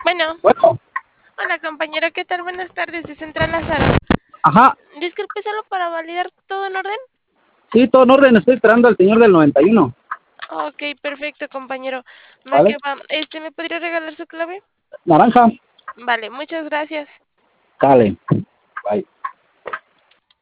Bueno, Bueno, hola compañero, ¿qué tal? Buenas tardes de Central Lázaro. ajá, Disculpe solo para validar todo en orden. sí, todo en orden, estoy esperando al señor del 91, Ok, perfecto compañero. Va que ¿vale? va. ¿Me podría regalar su clave? Naranja, Vale, muchas gracias. sale, bye.